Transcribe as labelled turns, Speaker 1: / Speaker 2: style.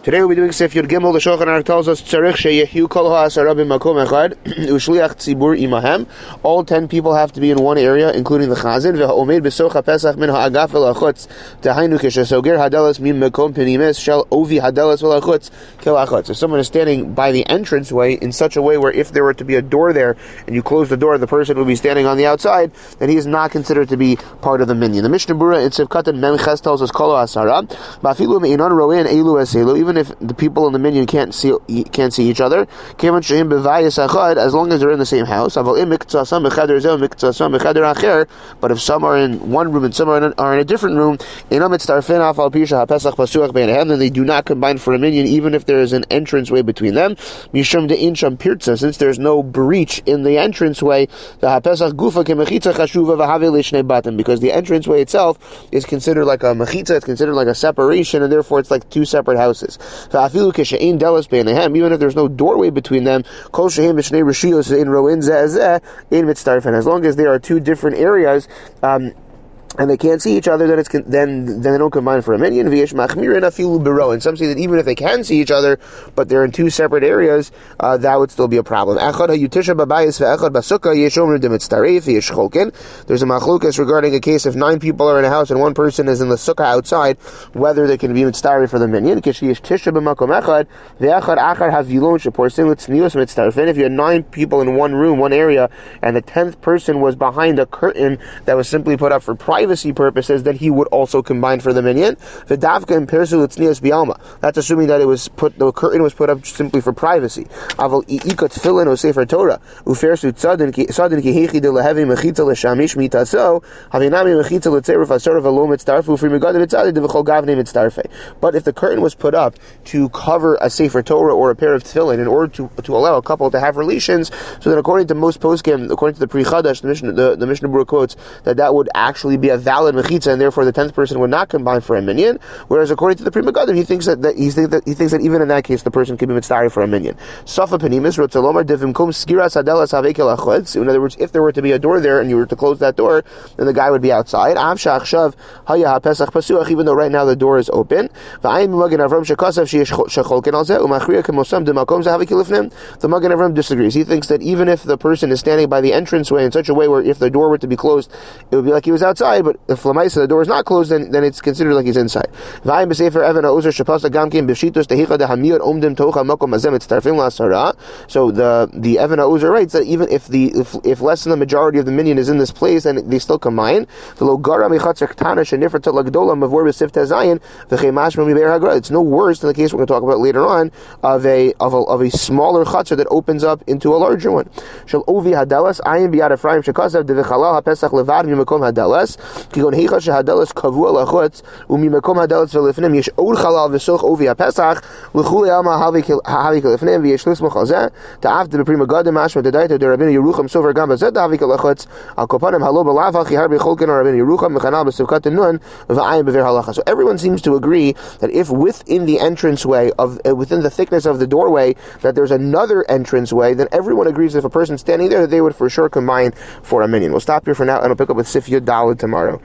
Speaker 1: Today we'll be doing Sif Yud Gimel. The Shulchan Aruch tells us Tzarich sheyehiu kol ha'asara b'makom echad u'shliach tzibur imahem. All 10 people have to be in one area, including the chazan. V'ha'omed b'soch ha'pesach min ha'agaf v'lachutz tahainu k'shesogir hadalas min makom penimis shel ovi hadalas v'lachutz kelachutz. If someone is standing by the entranceway in such a way where if there were to be a door there and you close the door, the person will be standing on the outside, then he is not considered to be part of the minyan. The Mishnah Berurah in Sif Katan Mem Ches tells us kol ha'asara ba'afilu me'inon ro'en elu eselu, even if the people in the minyan can't see each other, as long as they're in the same house. But if some are in one room and some are in a different room, then they do not combine for a minyan, even if there is an entranceway between them. Since there's no breach in the entranceway, because the entranceway itself is considered like a mechitza, it's considered like a separation, and therefore it's like two separate houses. Even if there's no doorway between them, as long as there are two different areas, and they can't see each other, then they don't combine for a minyan. And some say that even if they can see each other, but they're in two separate areas, that would still be a problem. There's a machlukas regarding a case if 9 people are in a house and one person is in the sukkah outside, whether they can be mitztari for the minyan. If you had 9 people in one room, one area, and the 10th person was behind a curtain that was simply put up for privacy purposes, then he would also combine for the minyan. That's assuming that the curtain was put up simply for privacy. But if the curtain was put up to cover a Sefer Torah or a pair of tefillin in order to allow a couple to have relations, so then according to most poskim, according to the Pri Chadash, the Mishnah Berurah quotes that would actually be a valid mechitza, and therefore the 10th person would not combine for a minyan. Whereas according to the Pri Megadim, he thinks that even in that case the person can be mitztari for a minyan. Safa penimis rotzalomar divimkom skiras hadelas havekel achutz. In other words, if there were to be a door there and you were to close that door, then the guy would be outside. Avsha achshav haya hapesach pasuach, even though right now the door is open. V'ayim Magen Avram shekasav shecholken alzeh umachriya kemosam demakom zahavekel lifnim. The Magen Avram disagrees. He thinks that even if the person is standing by the entranceway in such a way where if the door were to be closed, it would be like he was outside, but if the door is not closed, then it's considered like he's inside. So the Even HaUzer writes that even if less than the majority of the minyan is in this place, then they still combine. It's no worse than the case we're going to talk about later on of a smaller chutzner that opens up into a larger one. If the So everyone seems to agree that if within the entranceway within the thickness of the doorway that there's another entranceway, then everyone agrees that if a person's standing there, that they would for sure combine for a minyan. We'll stop here for now and we'll pick up with Sif Yud Daled tomorrow.